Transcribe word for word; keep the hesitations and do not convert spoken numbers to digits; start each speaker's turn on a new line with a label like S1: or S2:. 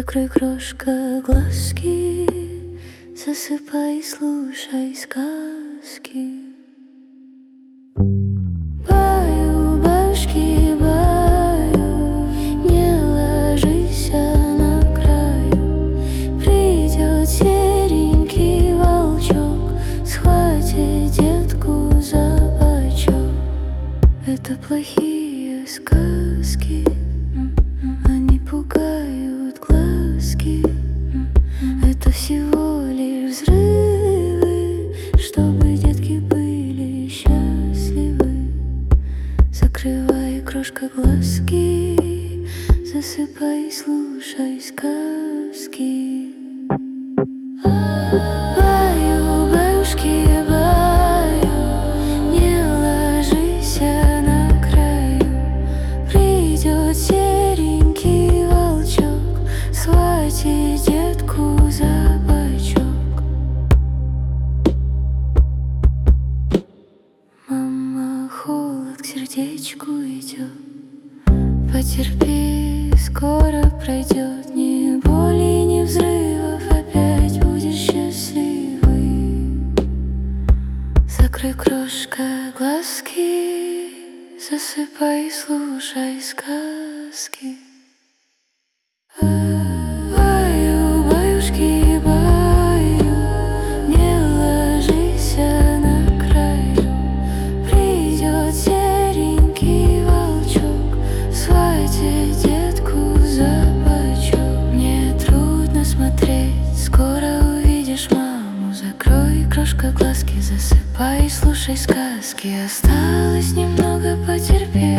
S1: Закрой, крошка, глазки, засыпай и слушай сказки. Баю, баюшки, баю, не ложись на краю. Придет серенький волчок, схватит детку за бочок. Это плохие сказки, они пугают глазки. Это всего лишь взрывы, чтобы детки были счастливы. Закрывай, крошка, глазки, засыпай и слушай сказки. Баю, баюшки, баю, не ложись на краю. Придет серенький волчок, схватит детку за бочок. Мама, холод к сердечку идет, потерпи, скоро пройдет. Ни боли, ни взрывов, опять будешь счастливый. Закрой, крошка, глазки, засыпай и слушай сказки. Баю, баюшки, баю, не ложись на краю. Придет серенький волчок, схватит детку за бочок. Мне трудно смотреть, скоро увидишь маму. Закрой, крошка, глазки, засыпай и слушай сказки. Осталось немного, потерпеть.